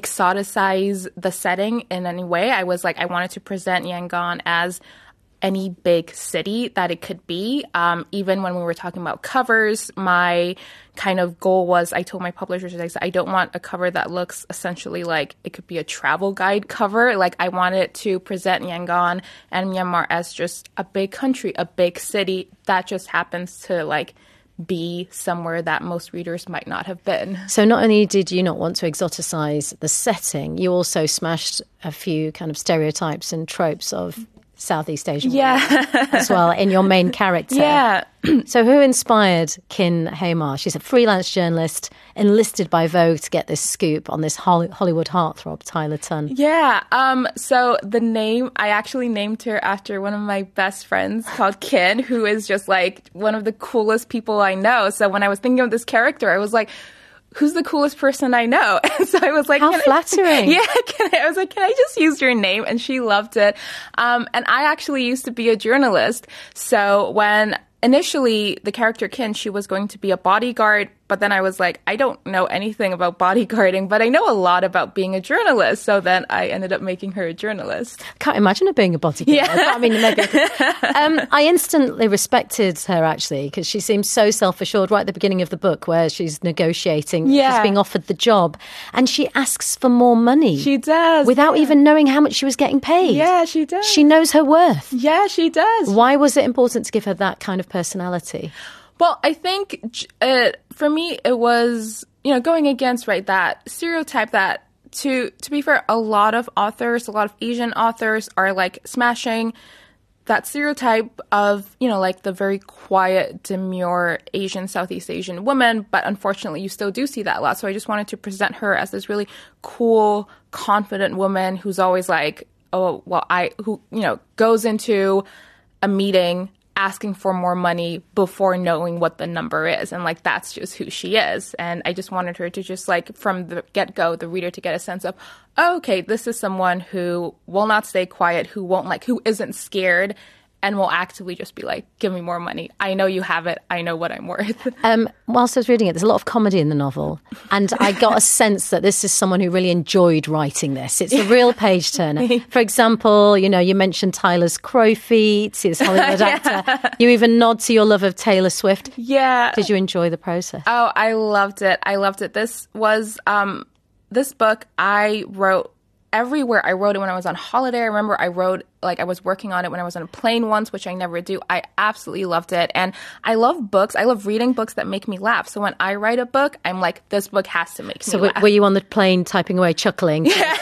exoticize the setting in any way. I was like, I wanted to present Yangon as any big city that it could be. Um, even when we were talking about covers, my kind of goal was, I told my publishers, I said, I don't want a cover that looks essentially like it could be a travel guide cover. Like I wanted to present Yangon and Myanmar as just a big country, a big city that just happens to like be somewhere that most readers might not have been. So not only did you not want to exoticize the setting, you also smashed a few kind of stereotypes and tropes of Southeast Asian yeah. as well in your main character. Yeah. So who inspired Kin Haymar? She's a freelance journalist enlisted by Vogue to get this scoop on this Hollywood heartthrob, Tyler Tunn. Yeah. Um, so the name, I actually named her after one of my best friends called Kin, who is just like one of the coolest people I know. So when I was thinking of this character, I was like, who's the coolest person I know? And so I was like, how can flattering. I, yeah, can I, I was like, can I just use your name? And she loved it. Um, and I actually used to be a journalist. So when initially the character Kin, she was going to be a bodyguard, but then I was like, I don't know anything about bodyguarding, but I know a lot about being a journalist. So then I ended up making her a journalist. Can't imagine her being a bodyguard. Yeah. I mean, maybe. um, I instantly respected her, actually, because she seems so self-assured right at the beginning of the book where she's negotiating, yeah. she's being offered the job, and she asks for more money. She does. Without yeah. even knowing how much she was getting paid. Yeah, she does. She knows her worth. Yeah, she does. Why was it important to give her that kind of personality? Well, I think uh, for me, it was, you know, going against, right, that stereotype that, to to be fair, a lot of authors, a lot of Asian authors are like smashing that stereotype of, you know, like the very quiet, demure Asian, Southeast Asian woman. But unfortunately, you still do see that a lot. So I just wanted to present her as this really cool, confident woman who's always like, oh, well, I, who, you know, goes into a meeting asking for more money before knowing what the number is. And like, that's just who she is. And I just wanted her to just like, from the get-go, the reader to get a sense of, oh, okay, this is someone who will not stay quiet, who won't like, who isn't scared and will actively just be like, give me more money. I know you have it. I know what I'm worth. Um, whilst I was reading it, there's a lot of comedy in the novel. And I got a sense that this is someone who really enjoyed writing this. It's a real page turner. For example, you know, you mentioned Tyler's crow feet, see this Hollywood yeah. actor. You even nod to your love of Taylor Swift. Yeah. Did you enjoy the process? Oh, I loved it. I loved it. This was, um, this book I wrote everywhere. I wrote it when I was on holiday. I remember I wrote, like, I was working on it when I was on a plane once, which I never do. I absolutely loved it. And I love books. I love reading books that make me laugh. So when I write a book, I'm like, this book has to make so me w- laugh. were you on the plane typing away, chuckling?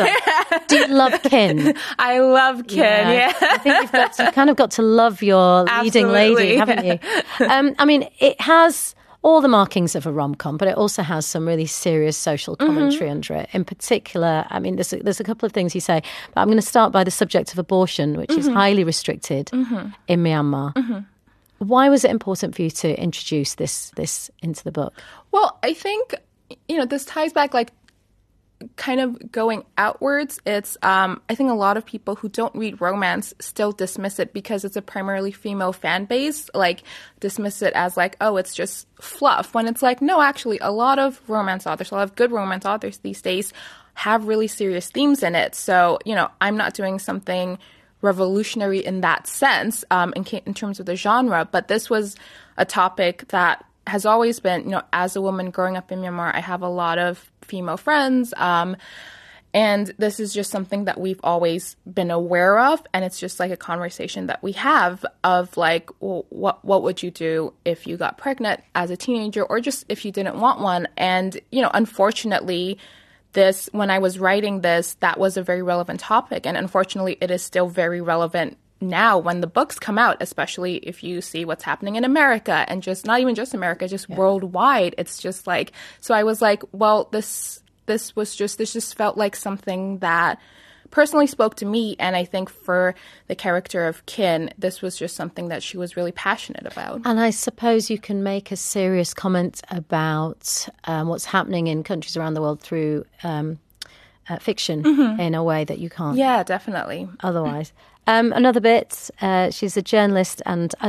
Do you love Kin? I love Kin, yeah. yeah. I think you've, got to, you've kind of got to love your leading lady, haven't you? Um, I mean, it has all the markings of a rom-com, but it also has some really serious social commentary mm-hmm. under it. In particular, I mean, there's a, there's a couple of things you say, but I'm going to start by the subject of abortion, which mm-hmm. is highly restricted mm-hmm. in Myanmar. Mm-hmm. Why was it important for you to introduce this this into the book? Well, I think, you know, this ties back, like, kind of going outwards. It's, um, I think a lot of people who don't read romance still dismiss it because it's a primarily female fan base, like dismiss it as like, oh, it's just fluff. When it's like, no, actually, a lot of romance authors, a lot of good romance authors these days have really serious themes in it. So, you know, I'm not doing something revolutionary in that sense, um, in, in terms of the genre, but this was a topic that has always been, you know, as a woman growing up in Myanmar, I have a lot of female friends. Um, and this is just something that we've always been aware of. And it's just like a conversation that we have of like, well, what, what would you do if you got pregnant as a teenager or just if you didn't want one? And, you know, unfortunately, this, when I was writing this, that was a very relevant topic. And unfortunately, it is still very relevant now when the books come out, especially if you see what's happening in America and just not even just America, just yeah. worldwide. It's just like, so I was like, well, this, this was just, this just felt like something that personally spoke to me. And I think for the character of Kin, this was just something that she was really passionate about. And I suppose you can make a serious comment about um, what's happening in countries around the world through um, uh, fiction mm-hmm. in a way that you can't. Yeah, definitely. Otherwise. Um, another bit, uh, she's a journalist, and I,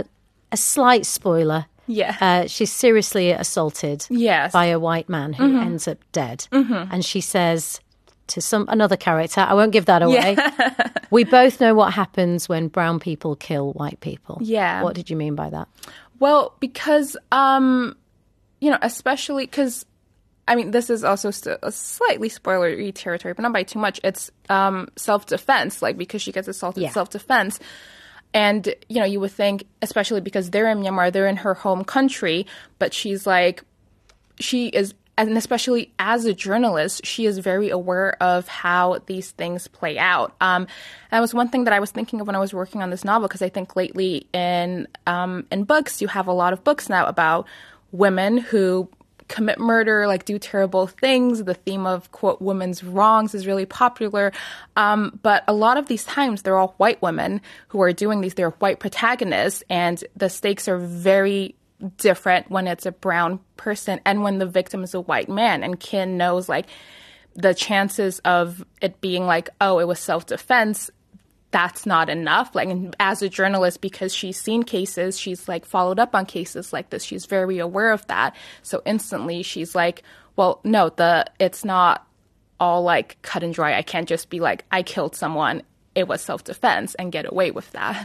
a slight spoiler. Yeah. Uh, she's seriously assaulted yes. by a white man who mm-hmm. ends up dead. Mm-hmm. And she says to some another character, I won't give that away, yeah. we both know what happens when brown people kill white people. Yeah. What did you mean by that? Well, because, um, you know, especially because, I mean, this is also st- a slightly spoilery territory, but not by too much. It's um, self-defense, like because she gets assaulted, yeah. self-defense. And, you know, you would think, especially because they're in Myanmar, they're in her home country, but she's like, she is, and especially as a journalist, she is very aware of how these things play out. Um, that was one thing that I was thinking of when I was working on this novel, because I think lately in um, in books, you have a lot of books now about women who commit murder, like do terrible things. The theme of, quote, women's wrongs is really popular. Um, but a lot of these times, they're all white women who are doing these. They're white protagonists, and the stakes are very different when it's a brown person and when the victim is a white man. And Kin knows, like, the chances of it being like, oh, it was self-defense, that's not enough. Like, and as a journalist, because she's seen cases, she's like followed up on cases like this. She's very aware of that. So instantly she's like, well, no, the it's not all like cut and dry. I can't just be like, I killed someone, it was self-defense, and get away with that.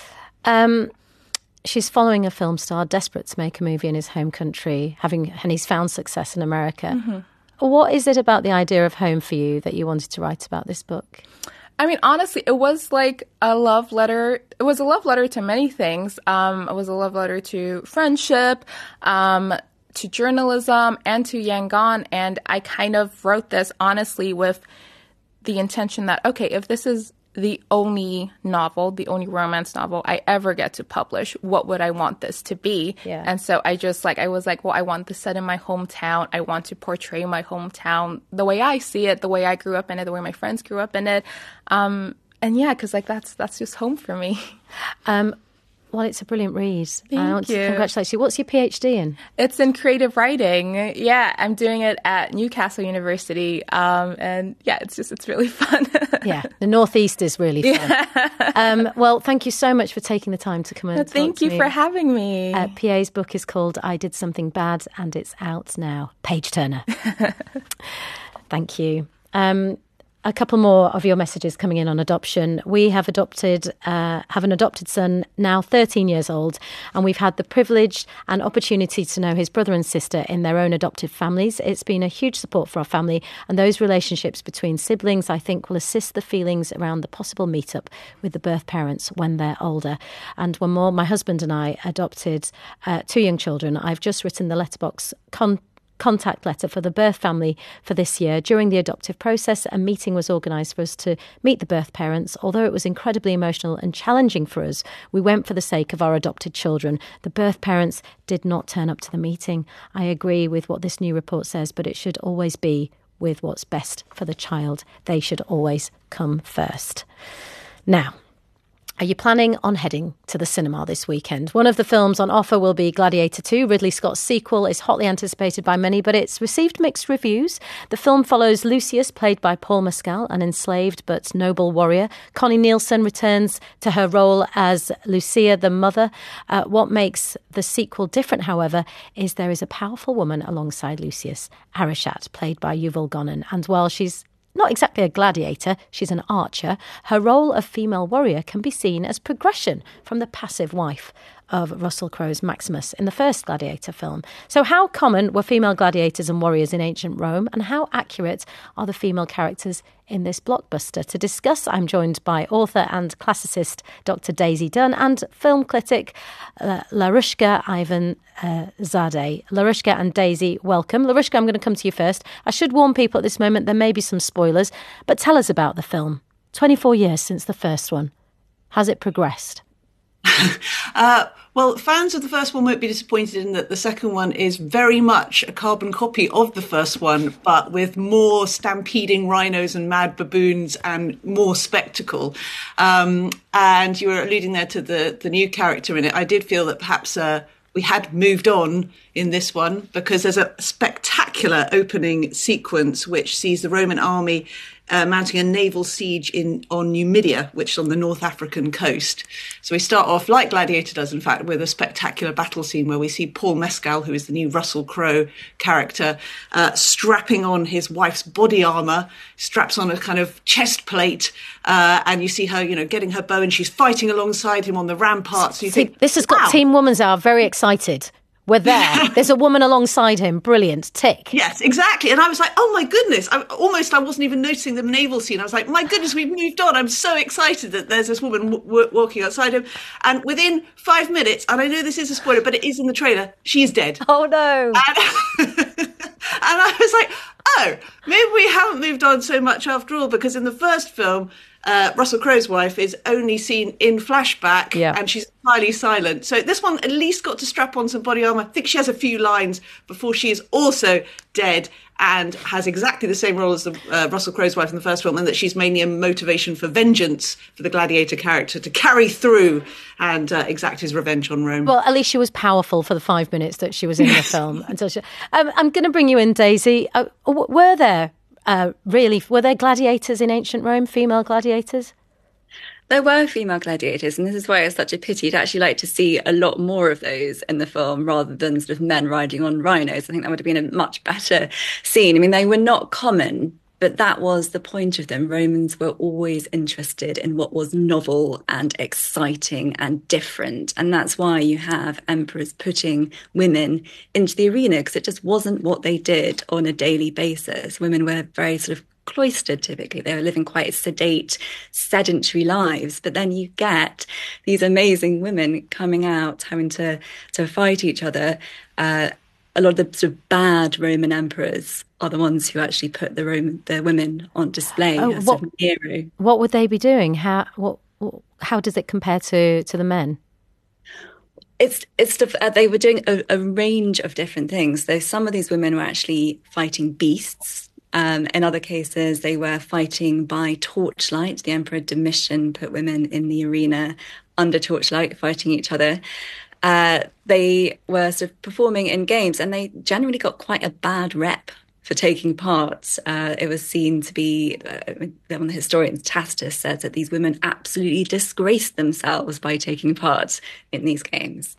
Um, she's following a film star desperate to make a movie in his home country, having and he's found success in America. Mm-hmm. What is it about the idea of home for you that you wanted to write about this book? I mean, honestly, it was like a love letter. It was a love letter to many things. Um, it was a love letter to friendship, um, to journalism, and to Yangon. And I kind of wrote this, honestly, with the intention that, okay, if this is the only novel, the only romance novel I ever get to publish, what would I want this to be? Yeah. And so I just like, I was like, well, I want this set in my hometown. I want to portray my hometown the way I see it, the way I grew up in it, the way my friends grew up in it. Um, and yeah, because like that's that's just home for me. Um, well, it's a brilliant read. Thank I want you. to congratulate you. What's your PhD in? It's in creative writing. Yeah, I'm doing it at Newcastle University. Um, and yeah, it's just, it's really fun. Yeah, the Northeast is really fun. Yeah. Um, well, thank you so much for taking the time to come and talk Thank to you me. for having me. Uh, P A's book is called I Did Something Bad, and it's out now. Page Turner. Thank you. Um, a couple more of your messages coming in on adoption. We have adopted, uh, have an adopted son now thirteen years old, and we've had the privilege and opportunity to know his brother and sister in their own adopted families. It's been a huge support for our family, and those relationships between siblings, I think, will assist the feelings around the possible meetup with the birth parents when they're older. And one more, my husband and I adopted uh, two young children. I've just written the letterbox con- contact letter for the birth family for this year. During the adoptive process, a meeting was organised for us to meet the birth parents. Although it was incredibly emotional and challenging for us, we went for the sake of our adopted children. The birth parents did not turn up to the meeting. I agree with what this new report says, but it should always be with what's best for the child. They should always come first. Now, are you planning on heading to the cinema this weekend? One of the films on offer will be Gladiator two. Ridley Scott's sequel is hotly anticipated by many, but it's received mixed reviews. The film follows Lucius, played by Paul Mescal, an enslaved but noble warrior. Connie Nielsen returns to her role as Lucia, the mother. Uh, what makes the sequel different, however, is there is a powerful woman alongside Lucius, Arishat, played by Yuval Gonen. And while she's not exactly a gladiator, she's an archer, her role of female warrior can be seen as progression from the passive wife of Russell Crowe's Maximus in the first Gladiator film. So how common were female gladiators and warriors in ancient Rome, and how accurate are the female characters in this blockbuster? To discuss, I'm joined by author and classicist Doctor Daisy Dunn and film critic uh, Larushka Ivan uh, Zadeh. Larushka and Daisy, welcome. Larushka, I'm going to come to you first. I should warn people at this moment there may be some spoilers, but tell us about the film. twenty-four years since the first one. Has it progressed? uh, well, fans of the first one won't be disappointed in that the second one is very much a carbon copy of the first one, but with more stampeding rhinos and mad baboons and more spectacle. Um, and you were alluding there to the, the new character in it. I did feel that perhaps uh, we had moved on in this one, because there's a spectacular opening sequence which sees the Roman army uh, mounting a naval siege in on Numidia, which is on the North African coast. So we start off, like Gladiator does, in fact, with a spectacular battle scene where we see Paul Mescal, who is the new Russell Crowe character, uh, strapping on his wife's body armour, straps on a kind of chest plate, uh, and you see her, you know, getting her bow, and she's fighting alongside him on the ramparts. So you see, think, this has wow. got Team Women's Hour very excited. We're there. There's a woman alongside him. Brilliant. Tick. Yes, exactly. And I was like, oh my goodness. I, almost I wasn't even noticing the naval scene. I was like, my goodness, we've moved on. I'm so excited that there's this woman w- w- walking outside him. And within five minutes, and I know this is a spoiler, but it is in the trailer, she is dead. Oh, no. And, and I was like, oh, maybe we haven't moved on so much after all, because in the first film, Uh, Russell Crowe's wife is only seen in flashback, yeah. and she's entirely silent. So this one at least got to strap on some body armour. I think she has a few lines before she is also dead, and has exactly the same role as the, uh, Russell Crowe's wife in the first film, and that she's mainly a motivation for vengeance for the Gladiator character to carry through and uh, exact his revenge on Rome. Well, at least she was powerful for the five minutes that she was in the film. Until she, um, I'm going to bring you in, Daisy. Uh, were there Uh, really, were there gladiators in ancient Rome, female gladiators? There were female gladiators, and this is why it's such a pity. I'd actually like to see a lot more of those in the film rather than sort of men riding on rhinos. I think that would have been a much better scene. I mean, they were not common, but that was the point of them. Romans were always interested in what was novel and exciting and different. And that's why you have emperors putting women into the arena, because it just wasn't what they did on a daily basis. Women were very sort of cloistered typically. They were living quite sedate, sedentary lives. But then you get these amazing women coming out, having to, to fight each other. Uh, a lot of the sort of bad Roman emperors are the ones who actually put the Roman, the women on display oh, as what, a hero. What would they be doing? How what, how does it compare to, to the men? It's it's uh, they were doing a, a range of different things. So some of these women were actually fighting beasts. Um, in other cases, they were fighting by torchlight. The Emperor Domitian put women in the arena under torchlight, fighting each other. Uh, they were sort of performing in games, and they generally got quite a bad rep for taking part. Uh, it was seen to be, uh, one of the historians, Tacitus, says that these women absolutely disgraced themselves by taking part in these games.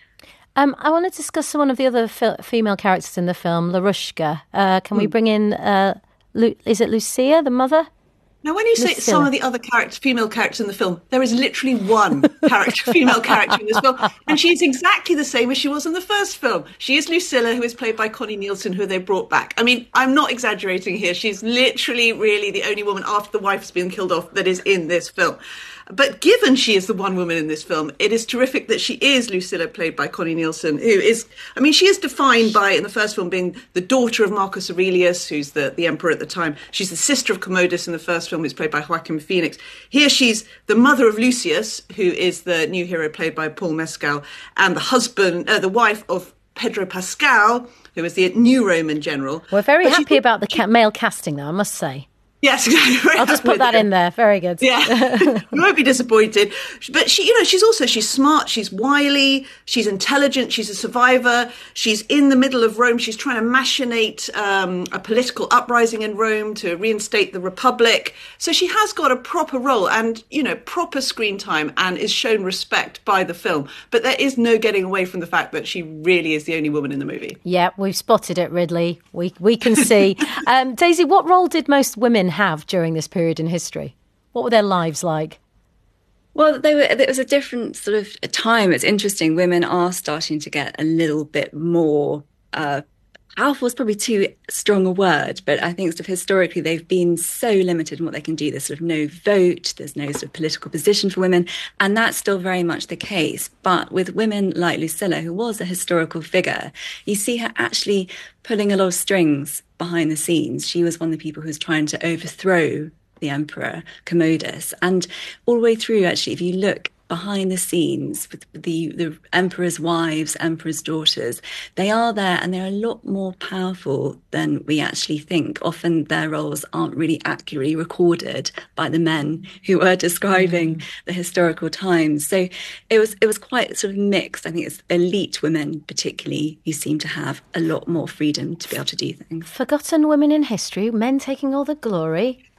Um, I want to discuss one of the other f- female characters in the film, Larushka. Uh, can mm. we bring in, uh, Lu- is it Lucia, the mother? Now, when you say Lucilla. some of the other characters, female characters in the film, there is literally one character, female character in this film, and she is exactly the same as she was in the first film. She is Lucilla, who is played by Connie Nielsen, who they brought back. I mean, I'm not exaggerating here. She's literally, really the only woman after the wife has been killed off that is in this film. But given she is the one woman in this film, it is terrific that she is Lucilla, played by Connie Nielsen, who is, I mean, she is defined by, in the first film, being the daughter of Marcus Aurelius, who's the, the emperor at the time. She's the sister of Commodus in the first film, who's played by Joaquin Phoenix. Here she's the mother of Lucius, who is the new hero played by Paul Mescal, and the husband, uh, the wife of Pedro Pascal, who is the new Roman general. We're very but happy she, about the ca- male casting, though, I must say. Yes, exactly. I'll just put that in there. Very good. Yeah, you won't be disappointed. But she, you know, she's also, she's smart, she's wily, she's intelligent, she's a survivor. She's in the middle of Rome. She's trying to machinate um, a political uprising in Rome to reinstate the Republic. So she has got a proper role and, you know, proper screen time, and is shown respect by the film. But there is no getting away from the fact that she really is the only woman in the movie. Yeah, we've spotted it, Ridley. We we can see. um, Daisy, what role did most women have during this period in history? What were their lives like? Well, they were, it was a different sort of time. It's interesting. Women are starting to get a little bit more uh, powerful is probably too strong a word, but I think sort of historically they've been so limited in what they can do. There's sort of no vote, there's no sort of political position for women, and that's still very much the case. But with women like Lucilla, who was a historical figure, you see her actually pulling a lot of strings behind the scenes. She was one of the people who was trying to overthrow the emperor Commodus, and all the way through, actually, if you look behind the scenes with the, the emperor's wives, emperor's daughters, they are there and they're a lot more powerful than we actually think. Often their roles aren't really accurately recorded by the men who are describing mm. the historical times. So it was it was quite sort of mixed. I think it's elite women particularly who seem to have a lot more freedom to be able to do things. Forgotten women in history, men taking all the glory.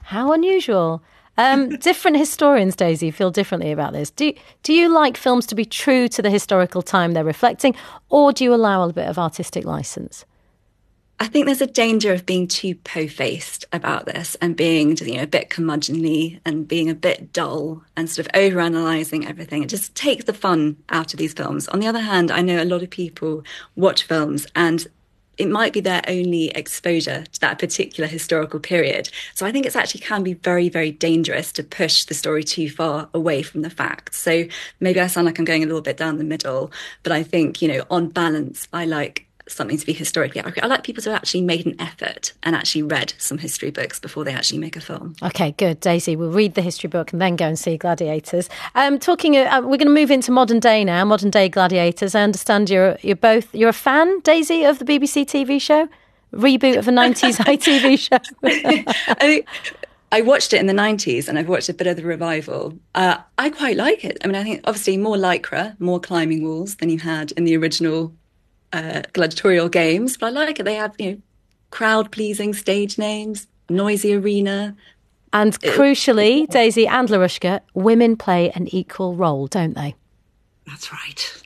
How unusual. Um, different historians, Daisy, feel differently about this. Do, do you like films to be true to the historical time they're reflecting, or do you allow a bit of artistic license? I think there's a danger of being too po-faced about this and being, you know, a bit curmudgeonly and being a bit dull and sort of overanalyzing everything. It just takes the fun out of these films. On the other hand, I know a lot of people watch films and it might be their only exposure to that particular historical period. So I think it's actually can be very, very dangerous to push the story too far away from the facts. So maybe I sound like I'm going a little bit down the middle, but I think, you know, on balance, I like something to be historically accurate. I like people to have actually made an effort and actually read some history books before they actually make a film. Okay, good. Daisy, we'll read the history book and then go and see Gladiators. Um, talking, uh, we're going to move into modern day now, modern day Gladiators. I understand you're you're both, you're a fan, Daisy, of the B B C T V show? Reboot of a nineties I T V show? I think I watched it in the nineties and I've watched a bit of the revival. Uh, I quite like it. I mean, I think obviously more lycra, more climbing walls than you had in the original Uh, gladiatorial games, but I like it. They have, you know, crowd-pleasing stage names, noisy arena. And crucially, Daisy and Larushka, women play an equal role, don't they? That's right.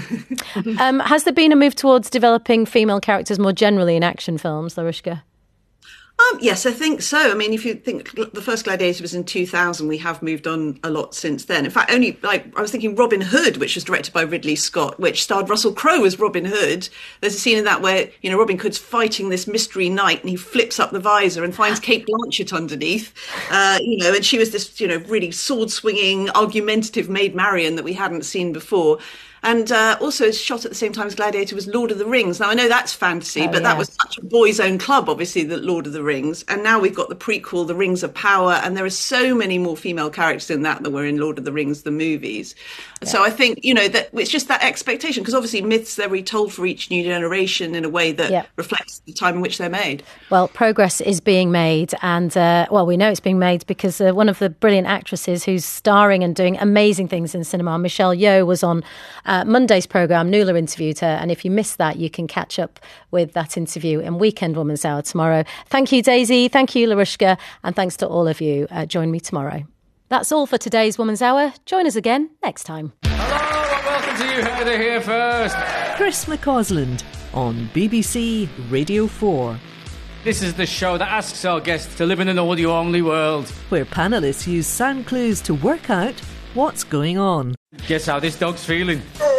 um, has there been a move towards developing female characters more generally in action films, Larushka? Um, yes, I think so. I mean, if you think the first Gladiator was in two thousand, we have moved on a lot since then. In fact, only like I was thinking Robin Hood, which was directed by Ridley Scott, which starred Russell Crowe as Robin Hood. There's a scene in that where, you know, Robin Hood's fighting this mystery knight and he flips up the visor and finds Cate Blanchett underneath, uh, you know, and she was this, you know, really sword-swinging, argumentative Maid Marian that we hadn't seen before. And uh, also shot at the same time as Gladiator was Lord of the Rings. Now, I know that's fantasy, oh, but yeah. That was such a boys' own club, obviously, the Lord of the Rings. And now we've got the prequel, The Rings of Power, and there are so many more female characters in that than were in Lord of the Rings, the movies. Yeah. So I think, you know, that it's just that expectation, because obviously myths, they're retold for each new generation in a way that yeah. reflects the time in which they're made. Well, progress is being made, and, uh, well, we know it's being made because uh, one of the brilliant actresses who's starring and doing amazing things in cinema, Michelle Yeoh, was on uh, Monday's programme. Nuala interviewed her, and if you missed that, you can catch up with that interview in Weekend Woman's Hour tomorrow. Thank you, Daisy. Thank you, Larushka, and thanks to all of you. Uh, join me tomorrow. That's all for today's Woman's Hour. Join us again next time. Hello and welcome to You Heard It Here First. Chris McCausland on B B C Radio four. This is the show that asks our guests to live in an audio-only world, where panellists use sound clues to work out what's going on. Guess how this dog's feeling?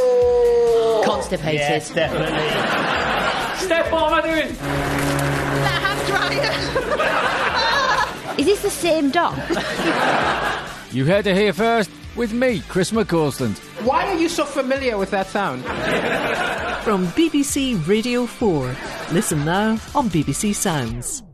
Constipated. Yes, definitely. Steph, what am I doing? That hand dryer. Is this the same dog? You Heard It Here First with me, Chris McCausland. Why are you so familiar with that sound? From B B C Radio four. Listen now on B B C Sounds.